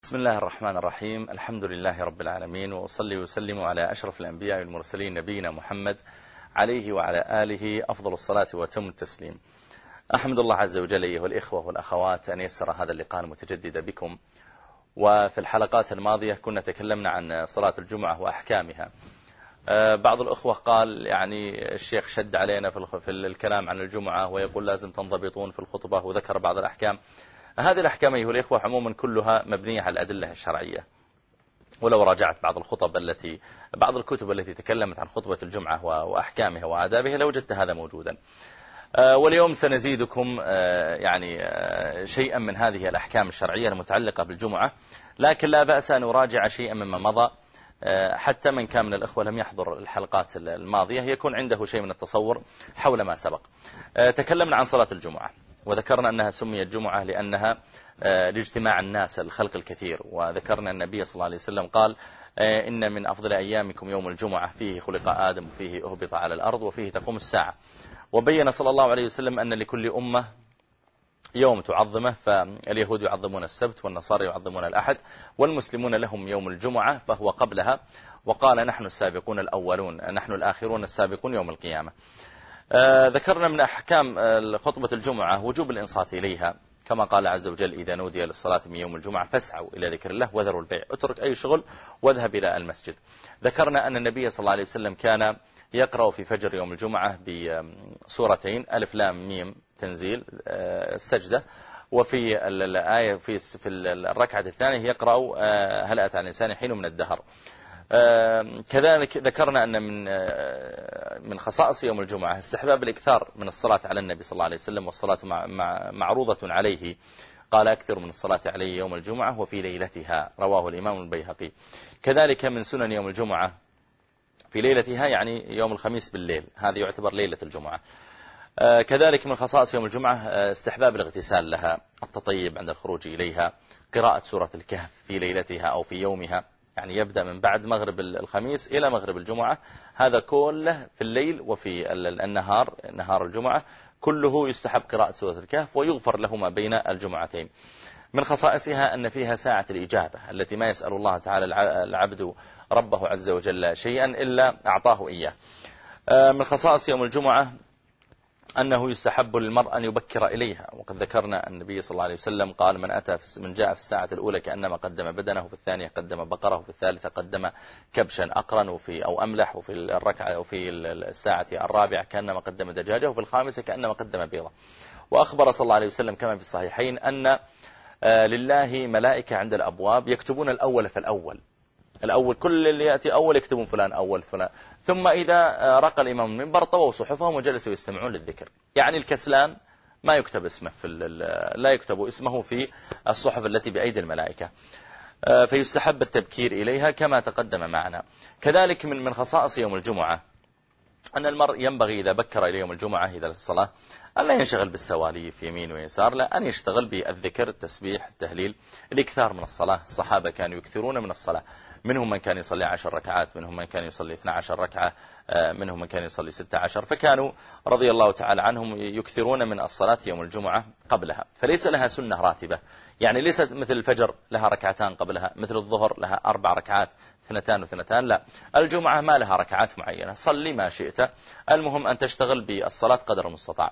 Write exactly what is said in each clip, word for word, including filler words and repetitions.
بسم الله الرحمن الرحيم. الحمد لله رب العالمين، وأصلي وسلم على أشرف الأنبياء والمرسلين نبينا محمد عليه وعلى آله أفضل الصلاة وتم التسليم. أحمد الله عز وجل أيها الإخوة والأخوات أن يسر هذا اللقاء المتجدد بكم. وفي الحلقات الماضية كنا تكلمنا عن صلاة الجمعة وأحكامها. بعض الأخوة قال يعني الشيخ شد علينا في الكلام عن الجمعة ويقول لازم تنضبطون في الخطبة، وذكر بعض الأحكام. هذه الأحكام أيها الإخوة عموما كلها مبنية على الأدلة الشرعية، ولو راجعت بعض الخطب التي بعض الكتب التي تكلمت عن خطبة الجمعة وأحكامها وآدابها لوجدت هذا موجودا. واليوم سنزيدكم يعني شيئا من هذه الأحكام الشرعية المتعلقة بالجمعة، لكن لا بأس أن نراجع شيئا مما مضى حتى من كان من الأخوة لم يحضر الحلقات الماضية يكون عنده شيء من التصور حول ما سبق. تكلمنا عن صلاة الجمعة وذكرنا أنها سميت جمعة لأنها لاجتماع الناس الخلق الكثير، وذكرنا أن النبي صلى الله عليه وسلم قال إن من أفضل أيامكم يوم الجمعة، فيه خلق آدم وفيه أهبط على الأرض وفيه تقوم الساعة. وبين صلى الله عليه وسلم أن لكل أمة يوم تعظمه، فاليهود يعظمون السبت والنصارى يعظمون الأحد والمسلمون لهم يوم الجمعة فهو قبلها. وقال نحن السابقون الأولون، نحن الآخرون السابقون يوم القيامة. آه ذكرنا من أحكام خطبة الجمعة وجوب الإنصات إليها، كما قال عز وجل إذا نودي للصلاة من يوم الجمعة فاسعوا إلى ذكر الله وذروا البيع، اترك أي شغل واذهب إلى المسجد. ذكرنا أن النبي صلى الله عليه وسلم كان يقرأ في فجر يوم الجمعة بسورتين، ألف لام ميم تنزيل السجدة، وفي الآية في في الركعة الثانية يقرأ هل أتى على الإنسان حين من الدهر. كذلك ذكرنا أن من من خصائص يوم الجمعة استحباب الإكثار من الصلاة على النبي صلى الله عليه وسلم، والصلاة معروضة عليه. قال أكثر من الصلاة عليه يوم الجمعة وفي ليلتها، رواه الإمام البيهقي. كذلك من سنن يوم الجمعة في ليلتها يعني يوم الخميس بالليل، هذا يعتبر ليلة الجمعة. كذلك من خصائص يوم الجمعة استحباب الاغتسال لها، التطيب عند الخروج إليها، قراءة سورة الكهف في ليلتها أو في يومها، يعني يبدأ من بعد مغرب الخميس إلى مغرب الجمعة، هذا كله في الليل وفي النهار، نهار الجمعة كله يستحب قراءة سورة الكهف ويغفر له ما بين الجمعتين. من خصائصها أن فيها ساعة الإجابة التي ما يسأل الله تعالى العبد ربه عز وجل شيئا إلا أعطاه إياه. من خصائص يوم الجمعة أنه يستحب للمرء أن يبكر إليها، وقد ذكرنا النبي صلى الله عليه وسلم قال من أتى في من جاء في الساعة الأولى كأنما قدم بدنه، في الثانية قدم بقره، في الثالثة قدم كبشا أقرن، وفي أو أملح، وفي الركعة وفي الساعة الرابعة كأنما قدم دجاجة، وفي الخامسة كأنما قدم بيضة. وأخبر صلى الله عليه وسلم كما في الصحيحين أن لله ملائكة عند الأبواب يكتبون الأول فالأول، الأول كل اللي يأتي أول يكتبون فلان أول فلان، ثم إذا رقى الإمام المنبر طووا صحفهم وجلسوا يستمعون للذكر. يعني الكسلان ما يكتب اسمه في لا يكتب اسمه في الصحف التي بأيدي الملائكة، فيستحب التبكير إليها كما تقدم معنا. كذلك من من خصائص يوم الجمعة أن المرء ينبغي إذا بكر إلى يوم الجمعة إذا للصلاة أن لا ينشغل بالسواليف يمين ويسار، لا، أن يشتغل بالذكر، التسبيح، التهليل، الإكثار من الصلاة. الصحابة كانوا يكثرون من الصلاة، منهم من كان يصلي عشر ركعات، منهم من كان يصلي اثنى عشر ركعة، منهم من كان يصلي ستة عشر، فكانوا رضي الله تعالى عنهم يكثرون من الصلاة يوم الجمعة قبلها. فليس لها سنة راتبة، يعني ليست مثل الفجر لها ركعتان قبلها، مثل الظهر لها أربع ركعات اثنتان وثنتان، لا، الجمعة ما لها ركعات معينة، صلي ما شئت، المهم أن تشتغل بالصلاة قدر المستطاع.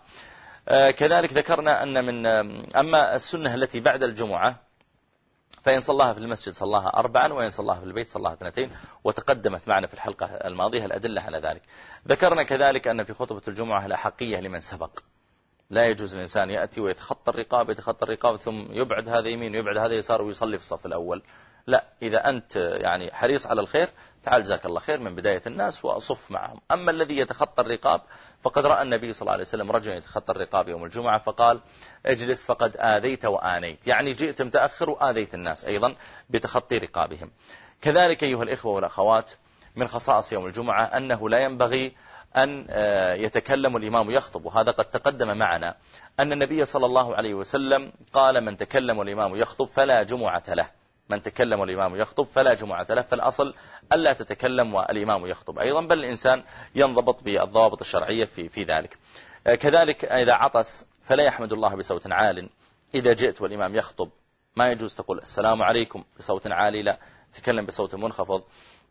كذلك ذكرنا أن من أما السنة التي بعد الجمعة فإن صلاها في المسجد صلاها أربعا، وإن صلاها في البيت صلاها اثنتين، وتقدمت معنا في الحلقة الماضية الأدلة على ذلك. ذكرنا كذلك أن في خطبة الجمعة الأحقية لمن سبق، لا يجوز الإنسان يأتي ويتخطى الرقاب يتخطى الرقاب ثم يبعد هذا يمين ويبعد هذا يسار ويصلي في الصف الأول، لا، إذا أنت يعني حريص على الخير تعال جزاك الله خير من بداية الناس وأصف معهم. أما الذي يتخطى الرقاب فقد رأى النبي صلى الله عليه وسلم رجلا يتخطى الرقاب يوم الجمعة فقال اجلس فقد آذيت وآنيت، يعني جئت متأخر وآذيت الناس أيضا بتخطي رقابهم. كذلك أيها الإخوة والأخوات من خصائص يوم الجمعة أنه لا ينبغي أن يتكلم الإمام يخطب، وهذا قد تقدم معنا أن النبي صلى الله عليه وسلم قال من تكلم الإمام يخطب فلا جمعة له، من تكلم الإمام يخطب فلا جمعة له، فالأصل ألا تتكلم والإمام يخطب أيضا، بل الإنسان ينضبط بالضوابط الشرعية في في ذلك. كذلك إذا عطس فلا يحمد الله بصوت عال إذا جئت والإمام يخطب، ما يجوز تقول السلام عليكم بصوت عالي، لا، تكلم بصوت منخفض.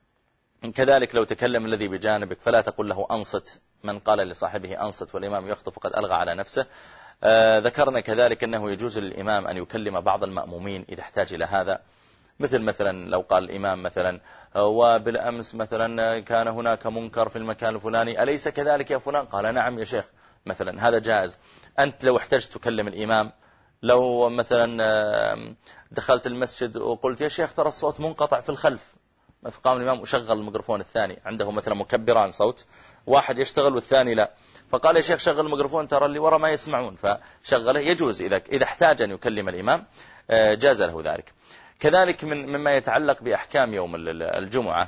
كذلك لو تكلم الذي بجانبك فلا تقول له أنصت، من قال لصاحبه أنصت والإمام يخطب فقد ألغى على نفسه. آه ذكرنا كذلك أنه يجوز للإمام أن يكلم بعض المأمومين إذا احتاج إلى هذا، مثل مثلا لو قال الإمام مثلا وبالأمس مثلا كان هناك منكر في المكان الفلاني أليس كذلك يا فلان؟ قال نعم يا شيخ مثلا، هذا جائز. أنت لو احتجت تكلم الإمام، لو مثلا دخلت المسجد وقلت يا شيخ ترى الصوت منقطع في الخلف، فقام الإمام وشغل الميكروفون الثاني، عنده مثلا مكبران صوت، واحد يشتغل والثاني لا، فقال يا شيخ شغل الميكروفون ترى اللي ورا ما يسمعون، فشغله. يجوز إذا إذا احتاج أن يكلم الإمام جاز له ذلك. كذلك من مما يتعلق بأحكام يوم الجمعة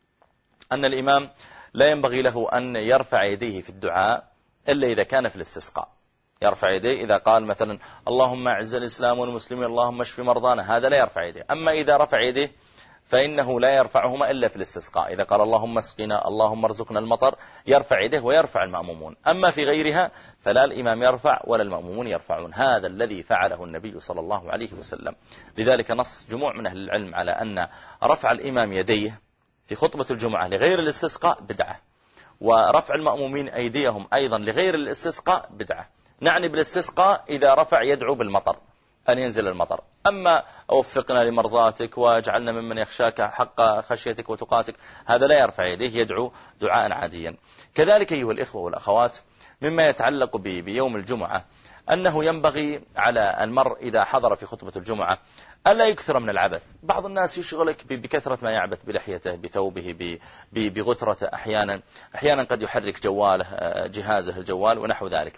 أن الإمام لا ينبغي له أن يرفع يديه في الدعاء إلا إذا كان في الاستسقاء. يرفع يديه إذا قال مثلا اللهم أعز الإسلام والمسلمين اللهم اشف مرضانا، هذا لا يرفع يديه. أما إذا رفع يديه فإنه لا يرفعهما إلا في الاستسقاء، إذا قال اللهم اسقنا اللهم ارزقنا المطر يرفع يديه ويرفع المأمومون. أما في غيرها فلا الإمام يرفع ولا المأمومون يرفعون، هذا الذي فعله النبي صلى الله عليه وسلم. لذلك نص جموع من أهل العلم على أن رفع الإمام يديه في خطبة الجمعة لغير الاستسقاء بدعة، ورفع المأمومين أيديهم أيضا لغير الاستسقاء بدعة. نعني بالاستسقاء إذا رفع يدعو بالمطر أن ينزل المطر، أما أوفقنا لمرضاتك واجعلنا ممن يخشاك حق خشيتك وتقاتك، هذا لا يرفع يديه، يدعو دعاء عاديا. كذلك أيها الإخوة والأخوات مما يتعلق بيوم الجمعة أنه ينبغي على المرء إذا حضر في خطبة الجمعة ألا يكثر من العبث. بعض الناس يشغلك بكثرة ما يعبث بلحيته بثوبه بغترته، أحيانا أحيانا قد يحرك جواله جهازه الجوال ونحو ذلك.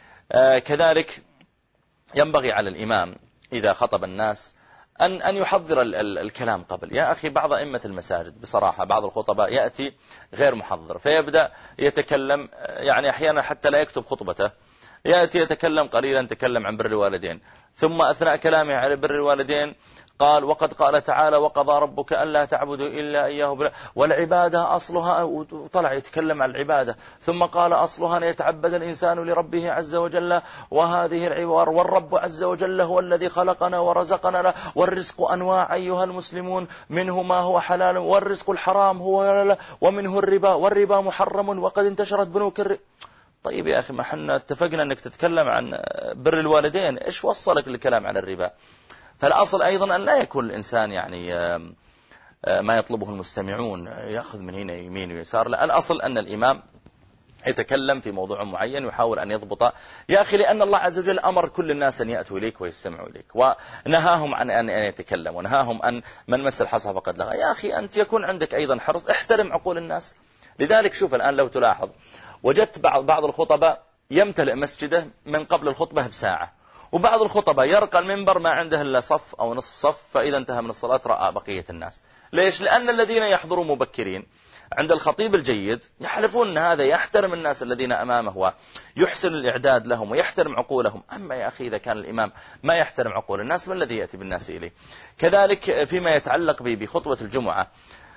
كذلك ينبغي على الإمام إذا خطب الناس أن أن يحضر ال ال الكلام قبل. يا أخي بعض أئمة المساجد بصراحة بعض الخطباء يأتي غير محضر فيبدأ يتكلم، يعني أحيانا حتى لا يكتب خطبته، يأتي يتكلم قليلا، تكلم عن بر الوالدين، ثم أثناء كلامه على بر الوالدين قال وقد قال تعالى وقضى ربك ألا تعبدوا إلا إياه والعبادة أصلها، وطلع يتكلم عن العبادة، ثم قال أصلها أن يتعبد الإنسان لربه عز وجل، وهذه العبارة والرب عز وجل هو الذي خلقنا ورزقنا، والرزق أنواع أيها المسلمون، منه ما هو حلال والرزق الحرام هو، ومنه الربا والربا محرم وقد انتشرت بنوك الربا. طيب يا أخي ما حنا اتفقنا أنك تتكلم عن بر الوالدين، إيش وصلك للكلام عن الربا؟ فالأصل أيضا أن لا يكون الإنسان يعني ما يطلبه المستمعون يأخذ من هنا يمين ويسار، لا، الأصل أن الإمام يتكلم في موضوع معين ويحاول أن يضبط. يا أخي لأن الله عز وجل أمر كل الناس أن يأتوا إليك ويستمعوا إليك، ونهاهم عن أن يتكلم، ونهاهم أن من مس الحصى فقد لغى. يا أخي أنت يكون عندك أيضا حرص، احترم عقول الناس. لذلك شوف الآن لو تلاحظ وجدت بعض بعض الخطباء يمتلئ مسجده من قبل الخطبة بساعة، وبعض الخطباء يرقى المنبر ما عنده إلا صف أو نصف صف، فإذا انتهى من الصلاة رأى بقية الناس. ليش؟ لأن الذين يحضرون مبكرين عند الخطيب الجيد يحلفون أن هذا يحترم الناس الذين أمامه ويحسن الإعداد لهم ويحترم عقولهم. أما يا أخي إذا كان الإمام ما يحترم عقول الناس، ما الذي يأتي بالناس إليه؟ كذلك فيما يتعلق بخطبة الجمعة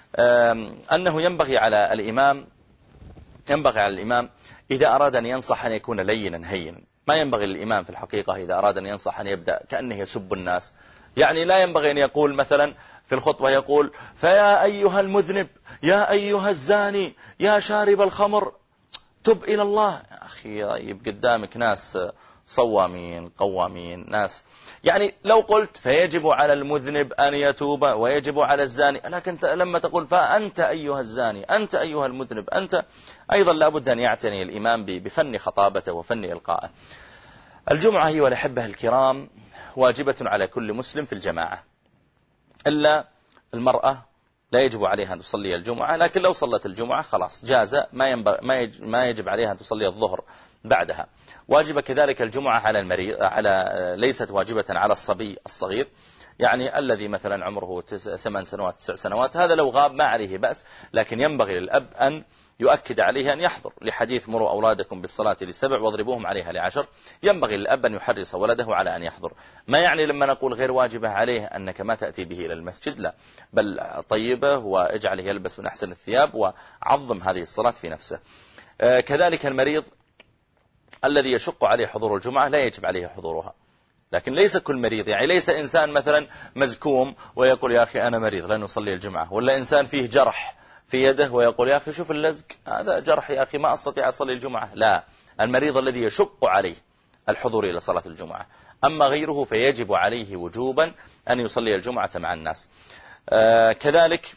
أنه ينبغي على الإمام ينبغي على الإمام إذا أراد أن ينصح أن يكون لينا هينا. ما ينبغي للإمام في الحقيقة إذا أراد أن ينصح أن يبدأ كأنه يسب الناس. يعني لا ينبغي أن يقول مثلا في الخطبة يقول فيا أيها المذنب يا أيها الزاني يا شارب الخمر تب إلى الله. يا أخي يبقى قدامك ناس صوامين قوامين، ناس يعني لو قلت فيجب على المذنب أن يتوب ويجب على الزاني، لكن لما تقول فأنت أيها الزاني أنت أيها المذنب أنت، أيضا لابد أن يعتني الإمام بفن خطابته وفن إلقائه. الجمعة أيها الأحبة الكرام واجبة على كل مسلم في الجماعة، إلا المرأة لا يجب عليها أن تصلي الجمعة، لكن لو صلت الجمعة خلاص جاز، ما, ما يجب عليها أن تصلي الظهر بعدها. واجب كذلك الجمعة على المريض، على ليست واجبة على الصبي الصغير، يعني الذي مثلا عمره ثمان سنوات تسع سنوات، هذا لو غاب ما عليه بأس، لكن ينبغي للأب أن يؤكد عليه أن يحضر، لحديث مروا أولادكم بالصلاة لسبع واضربوهم عليها لعشر. ينبغي للأب أن يحرص ولده على أن يحضر. ما يعني لما نقول غير واجبة عليه أنك ما تأتي به إلى المسجد، لا، بل طيبه واجعله يلبس من أحسن الثياب وعظم هذه الصلاة في نفسه. كذلك المريض الذي يشق عليه حضور الجمعة لا يجب عليه حضورها، لكن ليس كل مريض، يعني ليس إنسان مثلا مزكوم ويقول يا أخي أنا مريض لن أصلي الجمعة، ولا إنسان فيه جرح في يده ويقول يا أخي شوف اللزق هذا جرح يا أخي ما أستطيع أصلي الجمعة. لا، المريض الذي يشق عليه الحضور إلى صلاة الجمعة. أما غيره فيجب عليه وجوبا أن يصلي الجمعة مع الناس. آه كذلك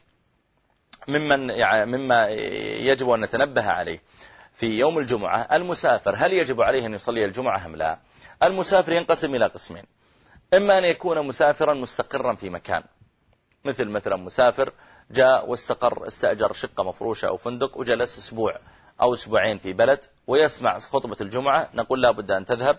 ممن يعني مما يجب أن نتنبه عليه في يوم الجمعة المسافر، هل يجب عليه أن يصلي الجمعة أم لا؟ المسافر ينقسم إلى قسمين، إما أن يكون مسافرا مستقرا في مكان، مثل مثلا مسافر جاء واستقر استأجر شقة مفروشة أو فندق وجلس أسبوع أو أسبوعين في بلد ويسمع خطبة الجمعة، نقول لا بد أن تذهب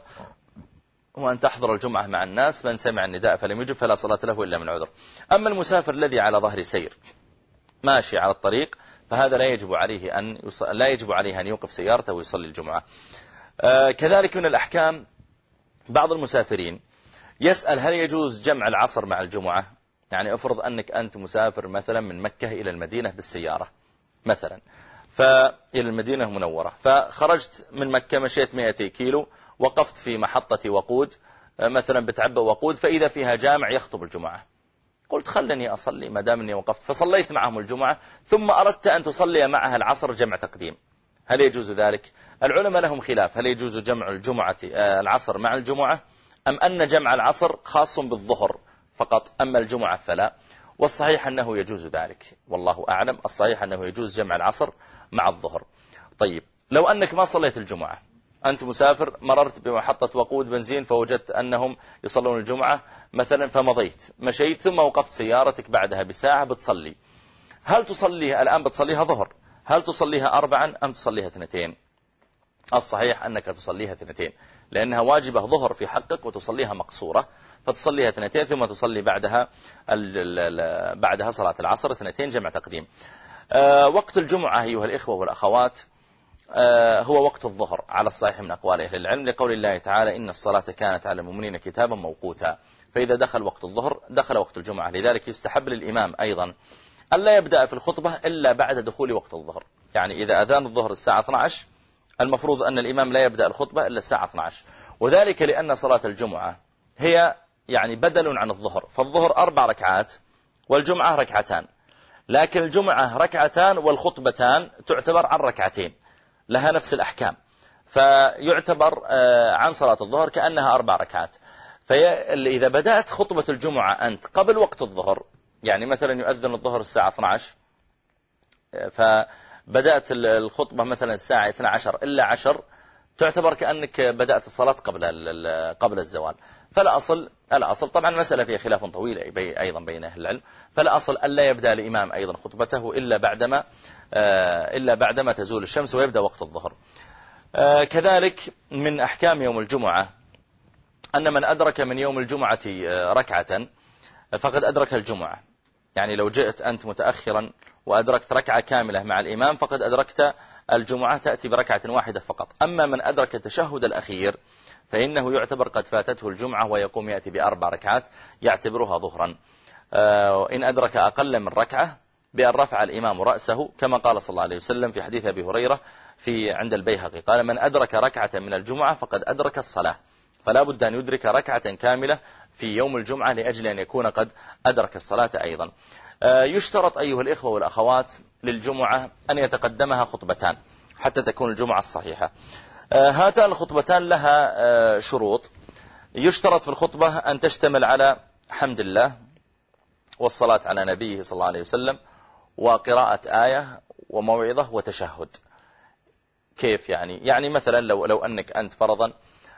وأن تحضر الجمعة مع الناس، من سمع النداء فلم يجب فلا صلاة له إلا من عذر. أما المسافر الذي على ظهر سير ماشي على الطريق فهذا لا يجب عليه أن يص... لا يجب عليه أن يوقف سيارته ويصلي الجمعة. آه كذلك من الأحكام بعض المسافرين يسأل هل يجوز جمع العصر مع الجمعة؟ يعني افرض أنك أنت مسافر مثلا من مكة إلى المدينة بالسيارة مثلا، فإلى المدينة المنورة، فخرجت من مكة مشيت مئتي كيلو، وقفت في محطة وقود مثلا بتعبأ وقود، فإذا فيها جامع يخطب الجمعة، قلت خلني أصلي ما دام أني وقفت، فصليت معهم الجمعة ثم أردت أن تصلي معها العصر جمع تقديم، هل يجوز ذلك؟ العلماء لهم خلاف، هل يجوز جمع الجمعة العصر مع الجمعة أم أن جمع العصر خاص بالظهر فقط أما الجمعة فلا؟ والصحيح أنه يجوز ذلك، والله أعلم، الصحيح أنه يجوز جمع العصر مع الظهر. طيب لو أنك ما صليت الجمعة، أنت مسافر مررت بمحطة وقود بنزين فوجدت أنهم يصلون الجمعة مثلا، فمضيت مشيت ثم وقفت سيارتك بعدها بساعة بتصلي، هل تصليها الآن بتصليها ظهر، هل تصليها أربعا أم تصليها اثنتين؟ الصحيح أنك تصليها اثنتين، لأنها واجبة ظهر في حقك وتصليها مقصورة، فتصليها اثنتين ثم تصلي بعدها بعدها صلاة العصر اثنتين جمع تقديم. أه وقت الجمعة أيها الإخوة والأخوات أه هو وقت الظهر على الصحيح من أقوال أهل العلم، لقول الله تعالى إن الصلاة كانت على المؤمنين كتابا موقوتا، فإذا دخل وقت الظهر دخل وقت الجمعة. لذلك يستحب للإمام أيضا ألا يبدأ في الخطبة إلا بعد دخول وقت الظهر، يعني إذا أذان الظهر الساعة اثنتي عشرة المفروض أن الإمام لا يبدأ الخطبة إلا الساعة اثنتي عشرة، وذلك لأن صلاة الجمعة هي يعني بدل عن الظهر، فالظهر أربع ركعات والجمعة ركعتان، لكن الجمعة ركعتان والخطبتان تعتبر عن ركعتين لها نفس الأحكام، فيعتبر عن صلاة الظهر كأنها أربع ركعات. فإذا بدأت خطبة الجمعة أنت قبل وقت الظهر، يعني مثلا يؤذن الظهر الساعة اثنتي عشرة فبدأت الخطبة مثلا الساعة اثنتي عشرة إلا عشر، تعتبر كأنك بدأت الصلاة قبل قبل الزوال. فلا أصل الأصل طبعا المسألة فيها خلاف طويل أيضا بين أهل العلم، فلا أصل ألا يبدأ الإمام أيضا خطبته إلا بعدما إلا بعدما تزول الشمس ويبدأ وقت الظهر. كذلك من أحكام يوم الجمعة أن من أدرك من يوم الجمعة ركعة فقد أدرك الجمعة، يعني لو جئت أنت متأخرا وأدركت ركعة كاملة مع الإمام فقد أدركت الجمعة، تأتي بركعة واحدة فقط. أما من أدرك التشهد الأخير فإنه يعتبر قد فاتته الجمعة ويقوم يأتي بأربع ركعات يعتبرها ظهرا. إن أدرك أقل من ركعة بأن رفع الإمام رأسه كما قال صلى الله عليه وسلم في حديث أبي هريرة في عند البيهقي قال من أدرك ركعة من الجمعة فقد أدرك الصلاة، فلا بد أن يدرك ركعة كاملة في يوم الجمعة لأجل أن يكون قد أدرك الصلاة أيضا. يشترط أيها الإخوة والأخوات للجمعة أن يتقدمها خطبتان حتى تكون الجمعة الصحيحة. هاتان الخطبتان لها شروط، يشترط في الخطبة أن تشتمل على حمد الله والصلاة على نبيه صلى الله عليه وسلم وقراءة آية وموعظة وتشهد. كيف يعني؟ يعني مثلا لو, لو أنك أنت فرضا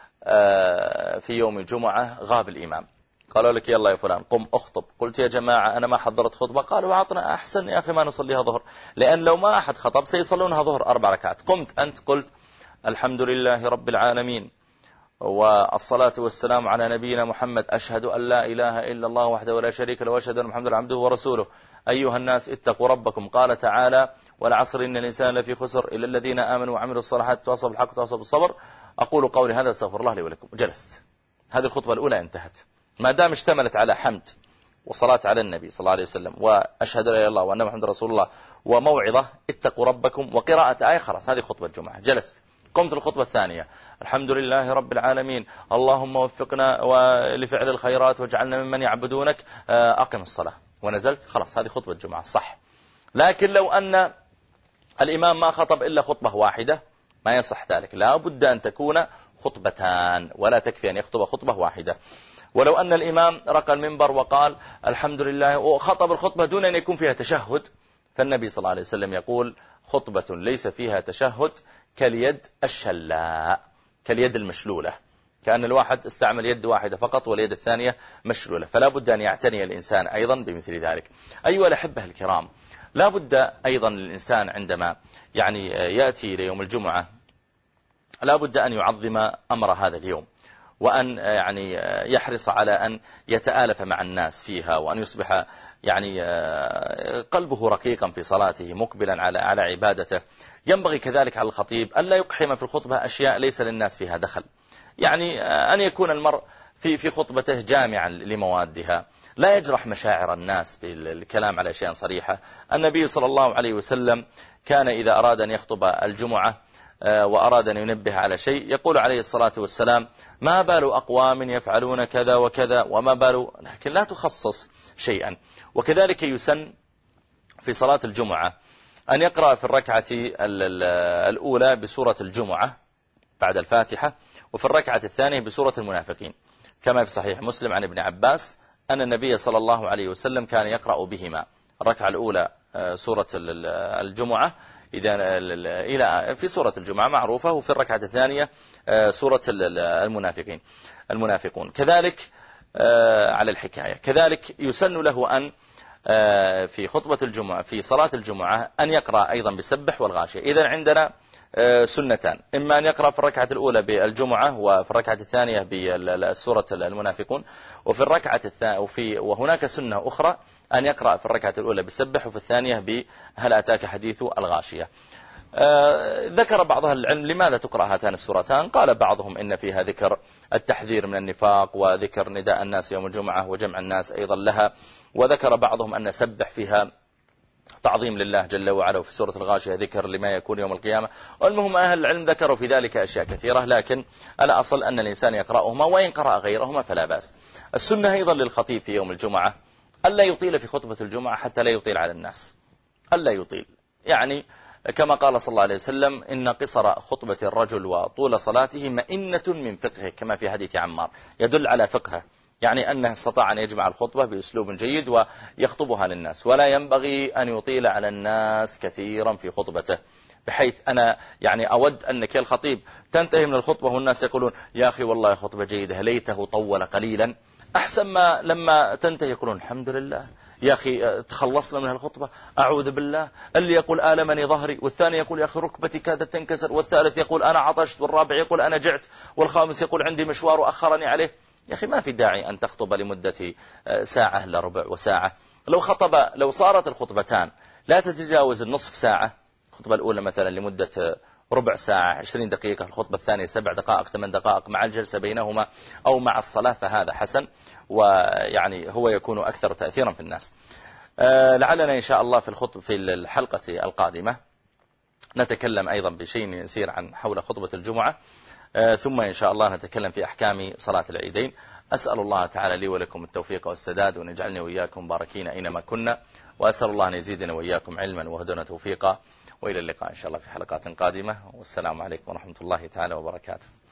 في يوم الجمعة غاب الإمام، قالوا لك يلا يا فلان قم أخطب، قلت يا جماعة أنا ما حضرت خطبة، قالوا عطنا أحسن يا أخي ما نصليها ظهر، لأن لو ما أحد خطب سيصلونها ظهر أربع ركعات. قمت أنت قلت الحمد لله رب العالمين والصلاة والسلام على نبينا محمد، أشهد أن لا إله إلا الله وحده ولا شريك له وأشهد أن محمدا عبده ورسوله، أيها الناس اتقوا ربكم، قال تعالى والعصر إن الإنسان لفي خسر إلا الذين آمنوا وعملوا الصالحات تواصوا بالحق تواصوا بالصبر، أقول قولي هذا استغفر الله لي ولكم. جلست، هذه الخطبة الأولى انتهت، ما دام اشتملت على حمد وصلاة على النبي صلى الله عليه وسلم وأشهد لا إله إلا الله وأن محمد رسول الله وموعظة اتقوا ربكم وقراءة آية، خلاص هذه خطبة الجمعة. جلست قمت الخطبة الثانية، الحمد لله رب العالمين، اللهم وفقنا لفعل الخيرات واجعلنا ممن يعبدونك، أقم الصلاة، ونزلت، خلاص هذه خطبة جمعة صح. لكن لو أن الإمام ما خطب إلا خطبة واحدة ما يصح ذلك، لا بد أن تكون خطبتان، ولا تكفي أن يخطب خطبة واحدة. ولو أن الإمام رقى المنبر وقال الحمد لله وخطب الخطبة دون أن يكون فيها تشهد، فالنبي صلى الله عليه وسلم يقول خطبة ليس فيها تشهد كاليد الشلاء، كاليد المشلولة، كأن الواحد استعمل يد واحدة فقط واليد الثانية مشلولة. فلا بد أن يعتني الإنسان أيضا بمثل ذلك. أيها الأحبة الكرام، لا بد أيضا للإنسان عندما يعني يأتي ليوم الجمعة لا بد أن يعظم أمر هذا اليوم، وأن يعني يحرص على أن يتآلف مع الناس فيها، وأن يصبح يعني قلبه رقيقا في صلاته مقبلا على على عبادته. ينبغي كذلك على الخطيب ألا يقحم في الخطبة أشياء ليس للناس فيها دخل، يعني أن يكون المرء في في خطبته جامعا لموادها، لا يجرح مشاعر الناس بالكلام على أشياء صريحة. النبي صلى الله عليه وسلم كان إذا أراد أن يخطب الجمعة وأراد أن ينبه على شيء يقول عليه الصلاة والسلام ما بال أقوام يفعلون كذا وكذا وما بال، لكن لا تخصص شيئا. وكذلك يسن في صلاة الجمعة أن يقرأ في الركعة الأولى بسورة الجمعة بعد الفاتحة، وفي الركعة الثانية بسورة المنافقين، كما في صحيح مسلم عن ابن عباس أن النبي صلى الله عليه وسلم كان يقرأ بهما، الركعة الأولى سورة الجمعة إذا إلى في سورة الجمعة معروفة، وفي الركعة الثانية سورة المنافقين المنافقون كذلك على الحكاية. كذلك يسن له أن في خطبة الجمعة في صلاة الجمعة أن يقرأ أيضا بسبح والغاشية. إذا عندنا سنتان، إما أن يقرأ في الركعة الأولى بالجمعة وفي الركعة الثانية بسورة المنافقون، وفي الركعة الثانية وفي وهناك سنة أخرى أن يقرأ في الركعة الأولى بسبح وفي الثانية بهل أتاك حديث الغاشية. آه ذكر بعض أهل العلم لماذا تقرأ هاتان السورتان، قال بعضهم إن فيها ذكر التحذير من النفاق وذكر نداء الناس يوم الجمعة وجمع الناس أيضا لها، وذكر بعضهم أن سبح فيها تعظيم لله جل وعلا، وفي سورة الغاشية ذكر لما يكون يوم القيامة. والمهم أهل العلم ذكروا في ذلك أشياء كثيرة، لكن الأصل أن الإنسان يقرأهما، وإن قرأ غيرهما فلا بأس. السنة أيضا للخطيب في يوم الجمعة ألا يطيل في خطبة الجمعة حتى لا يطيل على الناس، ألا يطيل، يعني كما قال صلى الله عليه وسلم إن قصر خطبة الرجل وطول صلاته مئنة من فقهه، كما في حديث عمار، يدل على فقهه، يعني أنه استطاع أن يجمع الخطبة بأسلوب جيد ويخطبها للناس. ولا ينبغي أن يطيل على الناس كثيرا في خطبته، بحيث أنا يعني أود أنك الخطيب تنتهي من الخطبة والناس يقولون يا أخي والله خطبة جيدة ليته طول قليلا، أحسن ما لما تنتهي يقولون الحمد لله يا أخي تخلصنا من الخطبة، أعوذ بالله، اللي يقول آلمني ظهري، والثاني يقول يا أخي ركبتي كادت تنكسر، والثالث يقول أنا عطشت، والرابع يقول أنا جعت، والخامس يقول عندي مشوار وأخرني عليه. يا أخي ما في داعي أن تخطب لمدة ساعة إلا ربع وساعة. لو خطب لو صارت الخطبتان لا تتجاوز النصف ساعة، الخطبة الأولى مثلا لمدة ربع ساعة عشرين دقيقة، الخطبة الثانية سبع دقائق ثمان دقائق مع الجلسة بينهما أو مع الصلاة، فهذا حسن، ويعني هو يكون أكثر تأثيرا في الناس. لعلنا إن شاء الله في الخطب في الحلقة القادمة نتكلم أيضا بشيء يسير عن حول خطبة الجمعة، ثم إن شاء الله نتكلم في أحكام صلاة العيدين. أسأل الله تعالى لي ولكم التوفيق والسداد، وأن يجعلني وإياكم باركين أينما كنا، وأسأل الله أن يزيدنا وإياكم علما وهدنا توفيقا، وإلى اللقاء إن شاء الله في حلقات قادمة، والسلام عليكم ورحمة الله تعالى وبركاته.